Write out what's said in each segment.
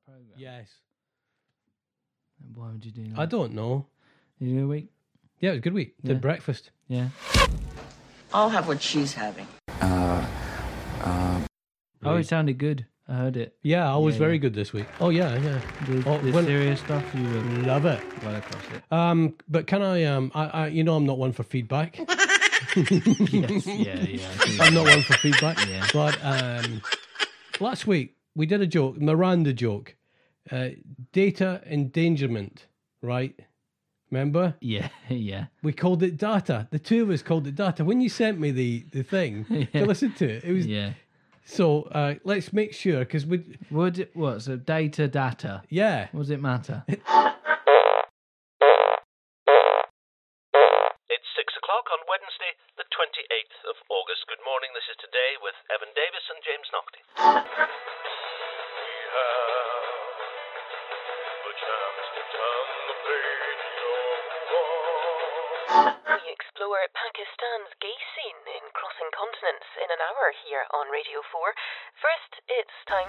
programme? Yes. Why would you do that? I don't know. Did you do a week? Yeah, it was a good week. Yeah. Did breakfast. Yeah. I'll have what she's having. Oh, it sounded good. I heard it. Yeah, I was Yeah, very yeah. good this week. Oh, yeah. The serious stuff, you were Love it. well across it. But can I I'm not one for feedback. Yes, yeah. I'm not one for feedback. Yeah. But last week we did a joke, Miranda joke, data endangerment, right? Remember? Yeah, yeah. We called it data. The two of us called it data. When you sent me the thing to listen to it, it was Yeah. so. Let's make sure because we. So data. Yeah. What does it matter? It's 6 o'clock on Wednesday, the 28th of August. Good morning, this is Today with Evan Davis and James Naughton. We have a chance to turn the page We explore Pakistan's gay scene in Crossing Continents in an hour here on Radio 4. First, it's time...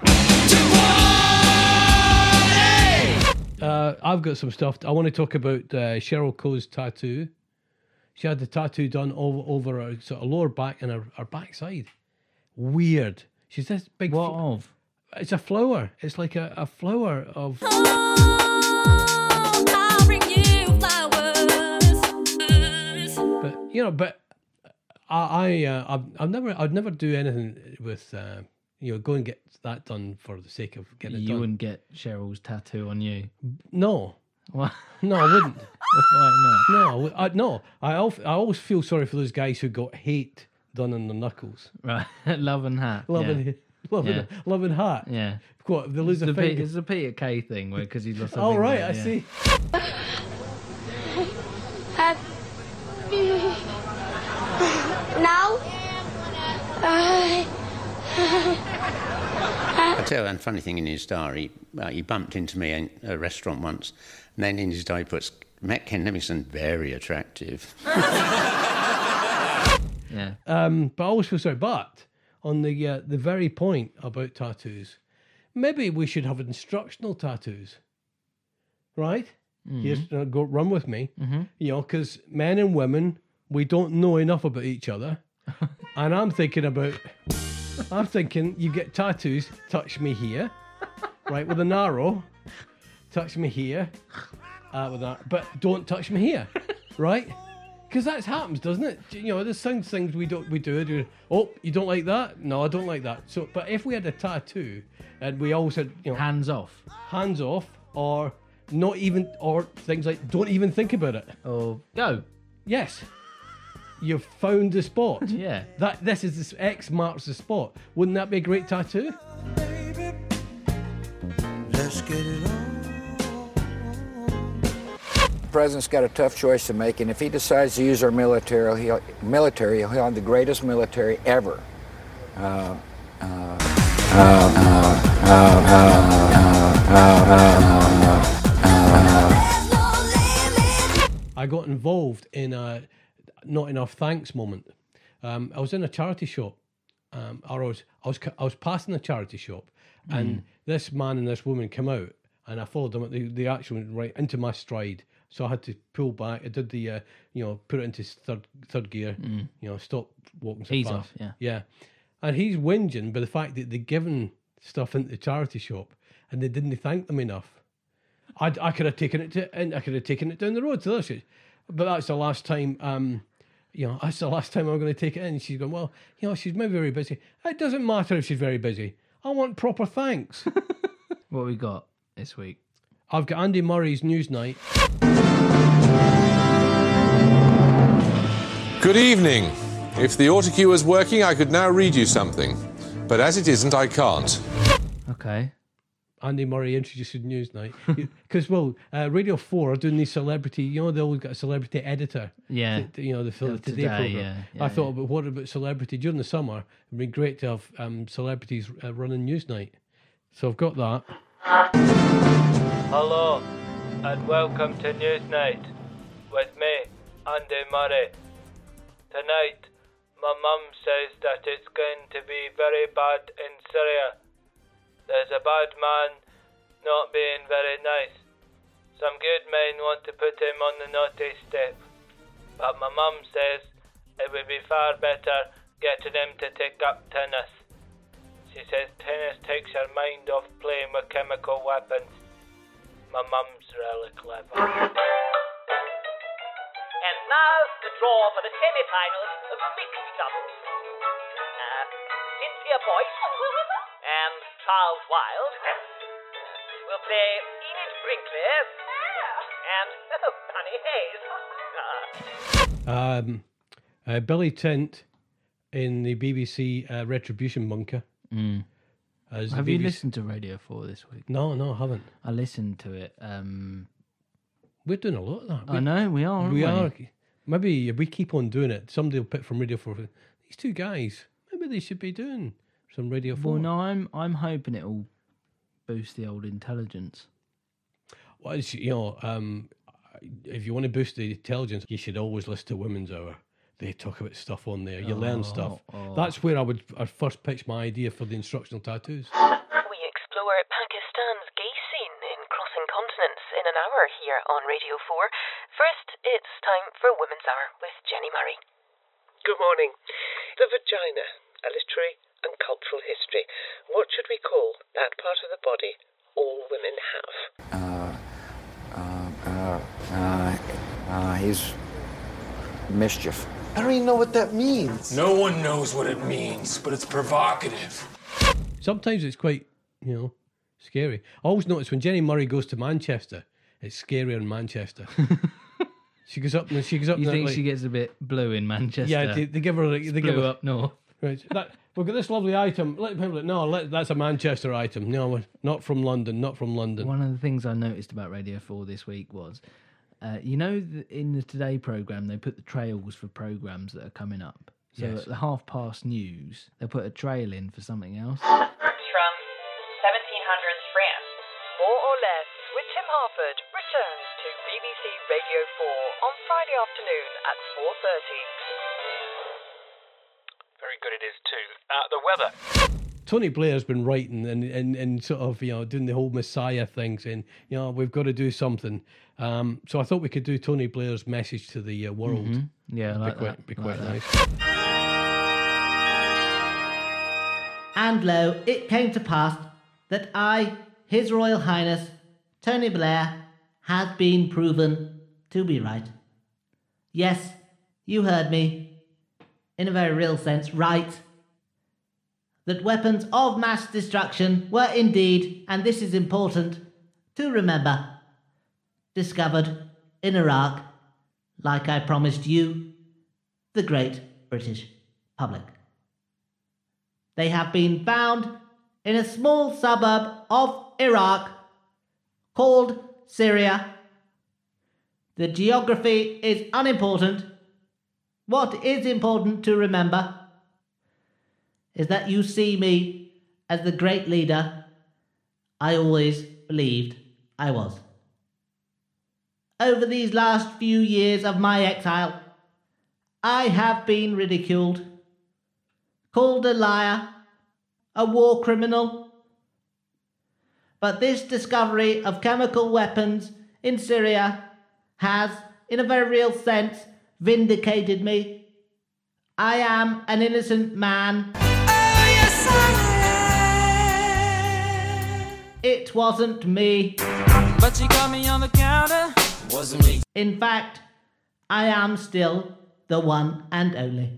I've got some stuff. I want to talk about Cheryl Coe's tattoo. She had the tattoo done over her sort of lower back and her backside. Weird. She's this big. What of? It's a flower. It's like a flower of. I'll bring you flowers. But I'd never do anything with go and get that done for the sake of getting it You done. wouldn't get Cheryl's tattoo on you. No, Why? no, I wouldn't. Why No, I always feel sorry for those guys who got hate done on their knuckles. not? Right. Love and hat. Loving hat. Yeah. What, if they lose a finger? It's the Peter Kay thing because he lost a Oh, finger, right, yeah. I see. Now? I tell you one funny thing in his diary. He bumped into me in a restaurant once, and then in his diary he puts, met Ken Livingstone, very attractive. Yeah. But I always feel sorry. But on the very point about tattoos, maybe we should have instructional tattoos, right? Here's go run with me, because men and women, we don't know enough about each other, and I'm thinking you get tattoos. Touch me here, right, with an arrow. Touch me here, with that, but don't touch me here, right? Because that happens, doesn't it? There's some things we do. Oh, you don't like that? No, I don't like that. So, but if we had a tattoo and we all said, Hands off. hands off, or not even, or things like don't even think about it. Or go. Yes, you've found the spot. Yeah. This is this X marks the spot. Wouldn't that be a great tattoo? Let's get it on. The president's got a tough choice to make, and if he decides to use our military, he'll have the greatest military ever. I got involved in a not enough thanks moment. I was in a charity shop, or I was passing a charity shop, and this man and this woman came out, and I followed them. They actually went right into my stride, so I had to pull back. I did the put it into third gear, stop walking so Ease fast. off, yeah. Yeah, and he's whinging by the fact that they'd given stuff into the charity shop and they didn't thank them enough. I could have taken it and I could have taken it down the road to this, but that's the last time. That's the last time I'm going to take it in. She's going, well, she's maybe very busy. It doesn't matter if she's very busy. I want proper thanks. What we got this week? I've got Andy Murray's Newsnight. Good evening. If the autocue was working, I could now read you something. But as it isn't, I can't. Okay. Andy Murray introduced Newsnight. Because, Radio 4 are doing these celebrity, they always got a celebrity editor. Yeah. The Today program. Yeah, I thought, what about celebrity? During the summer, it would be great to have celebrities running Newsnight. So I've got that. Hello, and welcome to Newsnight with me, Andy Murray. Tonight, my mum says that it's going to be very bad in Syria. There's a bad man not being very nice. Some good men want to put him on the naughty step, but my mum says it would be far better getting him to take up tennis. She says tennis takes your mind off playing with chemical weapons. My mum's really clever. And now the draw for the semi-finals of mixed doubles. Cynthia Boyce and Charles Wilde will play Enid Brinkley and Honey Hayes. Billy Tint in the BBC Retribution bunker. As the Have you BBC listened to Radio 4 this week? No, I haven't. I listened to it. We're doing a lot of that. I know, we are, aren't we? are. Maybe if we keep on doing it, somebody will pick from Radio 4. These two guys, maybe they should be doing some Radio 4. Well, no, I'm hoping it'll boost the old intelligence. Well, if you want to boost the intelligence, you should always listen to Women's Hour. They talk about stuff on there. You learn stuff. That's where I'd first pitch my idea for the instructional tattoos. We explore Pakistan's gay scene in Crossing Continents in an hour here on Radio 4. First, it's time for Women's Hour with Jenny Murray. Good morning. The vagina, a literary and cultural history. What should we call that part of the body all women have? He's mischief. I don't even know what that means. No one knows what it means, but it's provocative. Sometimes it's quite, scary. I always notice when Jenny Murray goes to Manchester, it's scarier in Manchester. She goes up and You think she gets a bit blue in Manchester? Yeah, they give her they give her up north. Right. We've got this lovely item. Let people no, that's a Manchester item. No, not from London. Not from London. One of the things I noticed about Radio 4 this week was, in the Today programme, they put the trails for programmes that are coming up. So Yes. at the 1:30 news, they put a trail in for something else. From 1700s France. More or less with Tim Harford returns to BBC Radio 4 on Friday afternoon at 4:30. Very good it is too. The weather. Tony Blair's been writing and sort of doing the whole Messiah thing, saying we've got to do something. So I thought we could do Tony Blair's message to the world. Mhm. Yeah, I like that. Be I quite like nice. And lo, it came to pass that I, His Royal Highness, Tony Blair, had been proven to be right. Yes, you heard me. In a very real sense, right. That weapons of mass destruction were indeed, and this is important to remember, discovered in Iraq, like I promised you, the great British public. They have been found in a small suburb of Iraq called Syria. The geography is unimportant. What is important to remember is that you see me as the great leader I always believed I was. Over these last few years of my exile, I have been ridiculed, called a liar, a war criminal. But this discovery of chemical weapons in Syria has, in a very real sense, vindicated me. I am an innocent man. It wasn't me. But she got me on the counter. Wasn't me. In fact, I am still the one and only.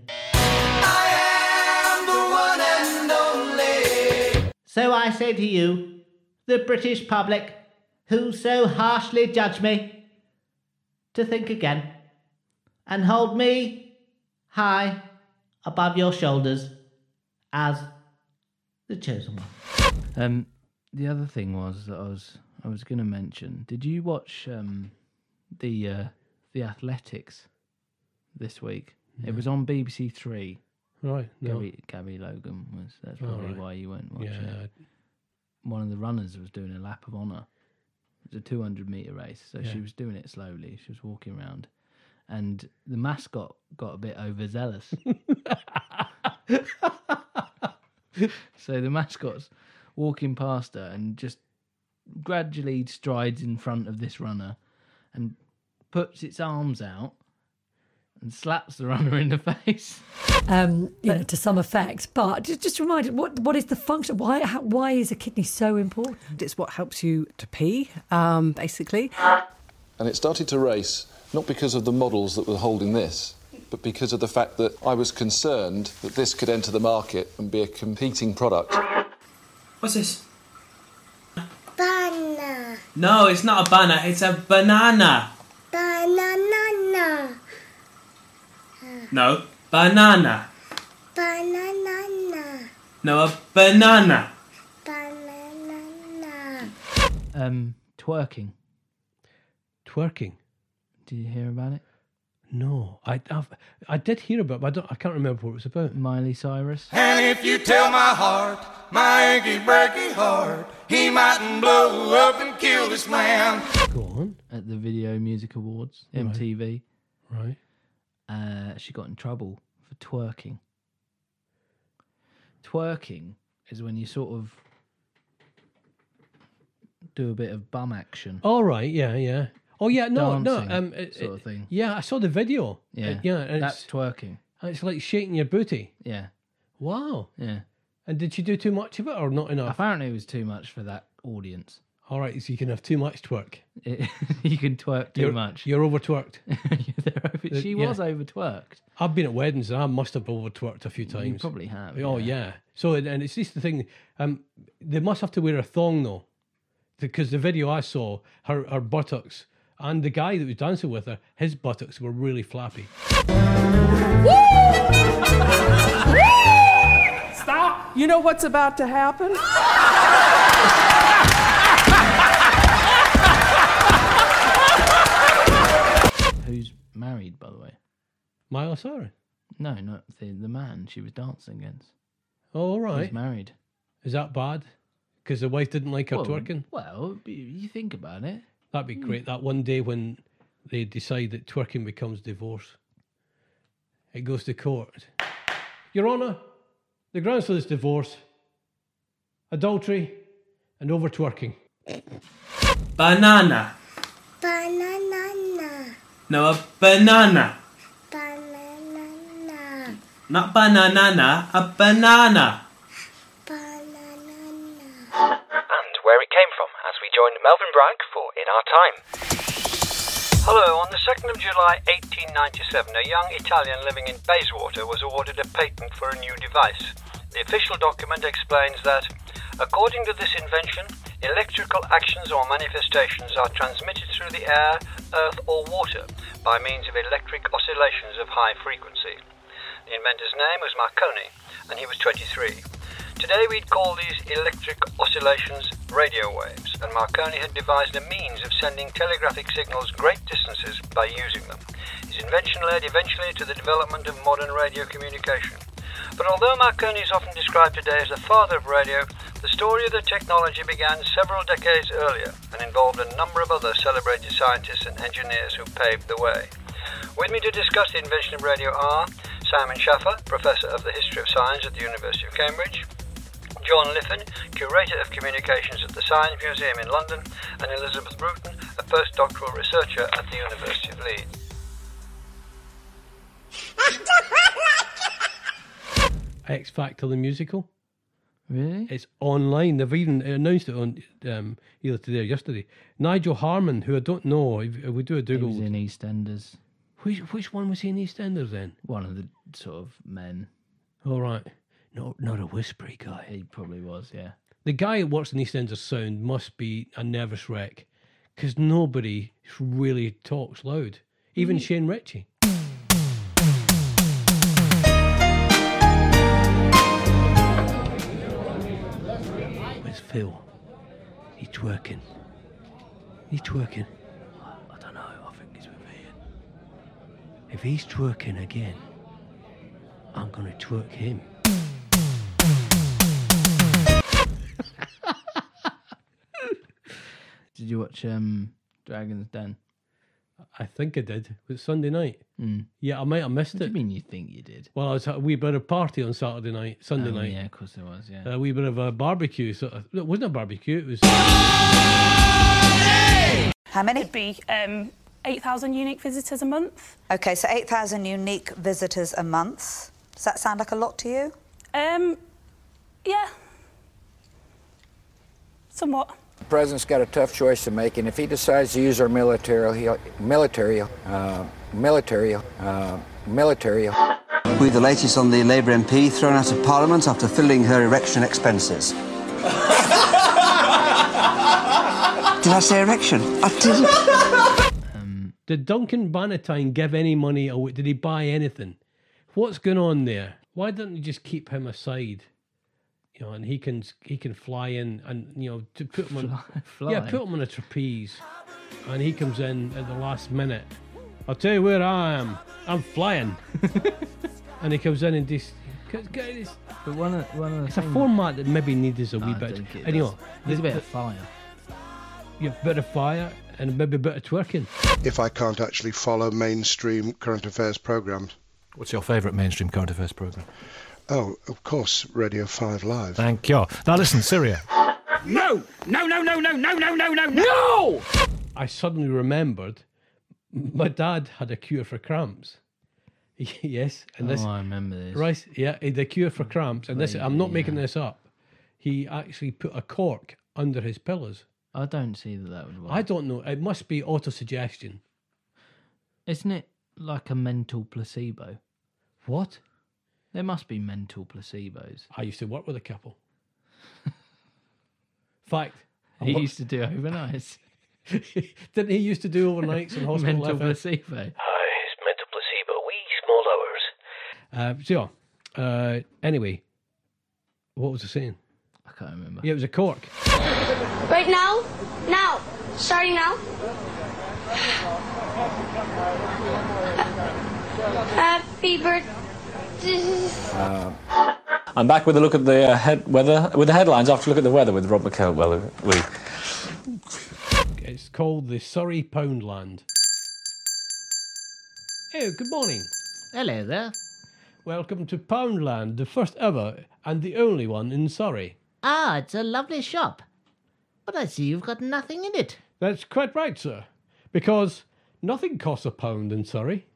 So I say to you, the British public, who so harshly judge me, to think again and hold me high above your shoulders as the chosen one. The other thing was that I was going to mention. Did you watch the Athletics this week? No. It was on BBC Three. Right. No. Gabby Logan was. That's probably why you won't watch it. One of the runners was doing a lap of honour. It was a 200-metre race, so she was doing it slowly. She was walking around, and the mascot got a bit overzealous. So the mascot's walking past her and just gradually strides in front of this runner and puts its arms out and slaps the runner in the face. To some effect. But just remind, what is the function? Why is a kidney so important? It's what helps you to pee, basically. And it started to race, not because of the models that were holding this, but because of the fact that I was concerned that this could enter the market and be a competing product. What's this? Banana. No, it's not a banana, it's a banana. Banana. No, banana. Banana. No, a banana. Banana. Twerking. Twerking? Did you hear about it? No, I did hear about it, but I can't remember what it was about. Miley Cyrus. And if you tell my heart, my achy breaky heart, he mightn't blow up and kill this man. Go on. At the Video Music Awards, MTV. Right. She got in trouble for twerking. Twerking is when you sort of do a bit of bum action. All right, yeah. Oh, yeah, Dancing sort of thing. Yeah, I saw the video. Yeah, that's twerking. It's like shaking your booty. Yeah. Wow. Yeah. And did she do too much of it or not enough? Apparently it was too much for that audience. All right, so you can have too much twerk. You can twerk too much. You're over-twerked. She was over-twerked. I've been at weddings and I must have over-twerked a few times. You probably have. Oh, yeah. So, and it's just the thing, they must have to wear a thong, though, because the video I saw, her buttocks, and the guy that was dancing with her, his buttocks were really flappy. Stop! You know what's about to happen? Who's married, by the way? Miley Cyrus? No, not the man she was dancing against. Oh, all right. He's married. Is that bad? Because the wife didn't like her twerking? Well, you think about it. That'd be great. That one day when they decide that twerking becomes divorce. It goes to court. Your Honour, the grounds for this divorce, adultery and over-twerking. Banana. Banana. No, a banana. Banana. Not banana, a banana. And where it came from as we joined Melvin Bragg for In Our Time. Hello, on the 2nd of July 1897, a young Italian living in Bayswater was awarded a patent for a new device. The official document explains that, according to this invention, electrical actions or manifestations are transmitted through the air, earth or water by means of electric oscillations of high frequency. The inventor's name was Marconi, and he was 23. Today we'd call these electric oscillations radio waves, and Marconi had devised a means of sending telegraphic signals great distances by using them. His invention led eventually to the development of modern radio communication. But although Marconi is often described today as the father of radio, the story of the technology began several decades earlier and involved a number of other celebrated scientists and engineers who paved the way. With me to discuss the invention of radio are Simon Schaffer, Professor of the History of Science at the University of Cambridge, John Liffin, Curator of Communications at the Science Museum in London, and Elizabeth Bruton, a postdoctoral researcher at the University of Leeds. X Factor the musical. Really? It's online. They've even announced it on either today or yesterday. Nigel Harman, who I don't know, if we do a Google. He was in EastEnders. Which one was he in EastEnders then? One of the sort of men. All right. No, not a whispery guy. He probably was, yeah. The guy who works in EastEnders Sound must be a nervous wreck, because nobody really talks loud. Even Shane Ritchie. Where's Phil? He's twerking. He's twerking. I don't know. I think he's with Ian. If he's twerking again, I'm going to twerk him. Did you watch Dragon's Den? I think I did. It was Sunday night. Mm. Yeah, I might have missed What do it. you mean you think you did? Well, I was at a wee bit of party on Sunday night. Yeah, of course there was, yeah. A wee bit of a barbecue. So it wasn't a barbecue. It was. How many? It'd be 8,000 unique visitors a month. Okay, so 8,000 unique visitors a month. Does that sound like a lot to you? Yeah. Somewhat. The president's got a tough choice to make, and if he decides to use our military. With the latest on the Labour MP thrown out of Parliament after filling her erection expenses. Did I say erection? I didn't. Did Duncan Bannatyne give any money away? Did he buy anything? What's going on there? Why don't you just keep him aside? You know, and he can fly in and, you know, to put him on put him on a trapeze, and he comes in at the last minute. I'll tell you where I am. I'm flying, and he comes in and just. But one of the it's a format that maybe needs a wee bit. And you know, there's a bit of fire. You have a bit of fire and maybe a bit of twerking. If I can't actually follow mainstream current affairs programmes. What's your favourite mainstream current affairs programme? Oh, of course, Radio 5 Live. Thank you. Now listen, Syria. No! No! I suddenly remembered my dad had a cure for cramps. Yes. And this, I remember this. Right, yeah, he had a cure for cramps. And this, I'm not making this up. He actually put a cork under his pillows. I don't see that would work. I don't know. It must be autosuggestion. Isn't it like a mental placebo? What? There must be mental placebos. I used to work with a couple. Fact. He used to do overnights. Didn't he used to do overnights in hospital? Mental placebo. Aye, it's mental placebo. Wee small hours. Anyway, what was I saying? I can't remember. Yeah, it was a cork. Right now? Now. Starting now. Happy birthday. I'm back with a look at the weather with the headlines after a look at the weather with Rob McHale. Well, It's called the Surrey Poundland. Hey, good morning. Hello there. Welcome to Poundland, the first ever and the only one in Surrey. Ah, it's a lovely shop. But I see you've got nothing in it. That's quite right, sir. Because nothing costs £1 in Surrey.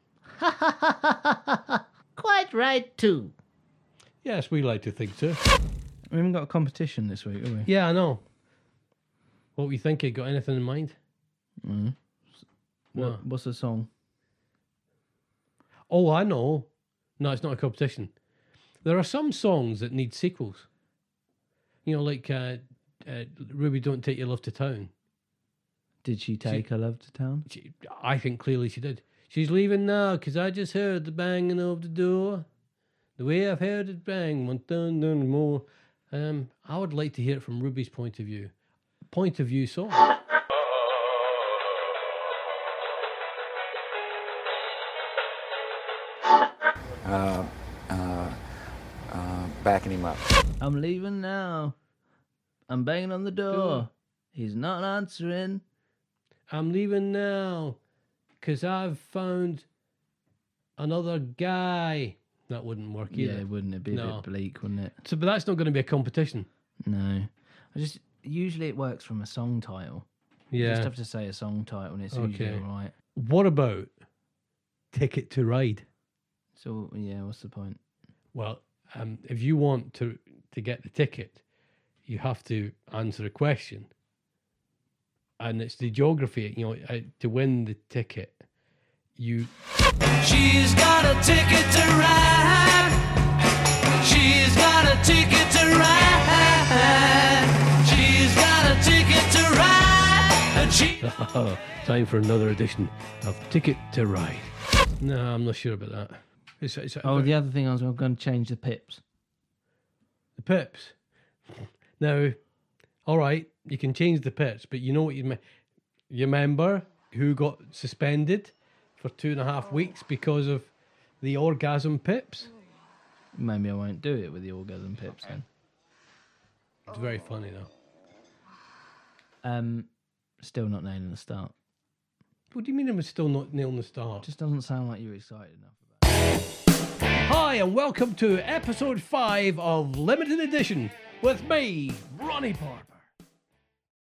Quite right, too. Yes, we like to think so. We haven't got a competition this week, have we? Yeah, I know. What were you thinking? Got anything in mind? Mm. No. What's the song? Oh, I know. No, it's not a competition. There are some songs that need sequels. You know, like Ruby Don't Take Your Love to Town. Did she take her love to town? I think clearly she did. She's leaving now because I just heard the banging of the door. The way I've heard it bang, one dun more. I would like to hear it from Ruby's point of view. Point of view song. Backing him up. I'm leaving now. I'm banging on the door. He's not answering. I'm leaving now because I've found another guy. That wouldn't work either. Yeah, wouldn't it? Be a bit bleak, wouldn't it? So, but that's not going to be a competition. No. Usually it works from a song title. Yeah. You just have to say a song title and it's usually all right. What about Ticket to Ride? So, yeah, what's the point? Well, if you want to get the ticket, you have to answer a question. And it's the geography, you know, to win the ticket, you... She's got a ticket to ride. She's got a ticket to ride. She's got a ticket to ride. And she... Time for another edition of Ticket to Ride. No, I'm not sure about that. The other thing I was going to change the pips. The pips? Now, all right, you can change the pips, but you know what you remember who got suspended for 2.5 weeks because of the orgasm pips? Maybe I won't do it with the orgasm pips then. It's very funny though. Still not nailing the start. What do you mean it was still not nailing the start? It just doesn't sound like you're excited enough. Hi, and welcome to episode 5 of Limited Edition with me, Ronnie Park.